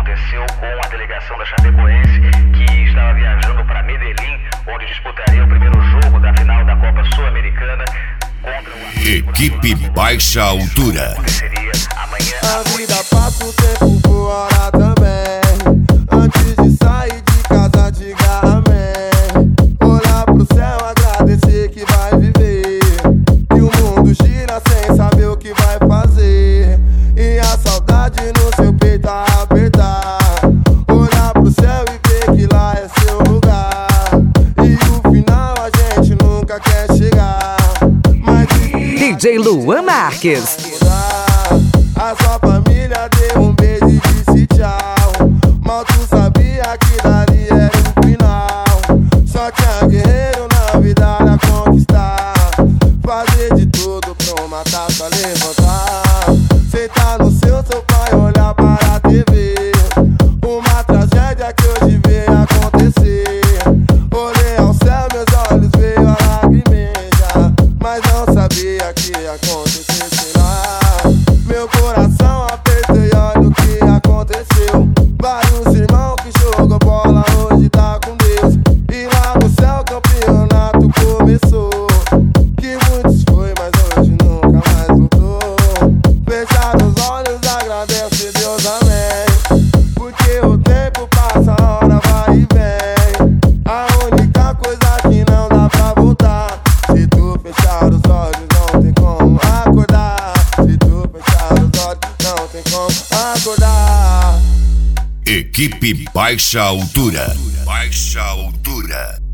aconteceu com a delegação da Chapecoense, que estava viajando para Medellín, onde disputaria o primeiro jogo da final da Copa Sul-Americana contra o Equipe Baixa Altura. Aconteceria amanhã. A vida passa, o tempo voa também. Antes de sair de casa, diga amém. Olhar pro céu, agradecer que vai viver. E o mundo gira sem saber o que vai fazer. E a saudade no seu peito a apertar. Olhar pro céu e ver que lá é seu lugar. E o final a gente nunca quer chegar. Mas DJ Luan Marques. A sua família deu um beijo e disse tchau. Mal tu sabia que dali era o final. Só tinha guerreiro na vida a conquistar. Fazer de tudo pra uma taça levantar. Sentar no seu sofá e olhar para a TV. Uma tragédia que hoje veio acontecer. Olhei ao céu, meus olhos veio a lagrimeja. Mas não sabia que ia acontecer lá. Meu coração apertou e olha o que aconteceu. Vários irmãos que jogam bola hoje tá com Deus. E lá no céu o campeonato começou. Que muitos foi, mas hoje nunca mais voltou. Fechar os olhos, agradece Deus, amém. Porque o tempo passa, a hora vai e vem. A única coisa que não dá pra voltar. Se tu fechar os olhos, não tem como acordar. Se tu fechar os olhos, não tem como acordar. Equipe Baixa Altura. Baixa Altura.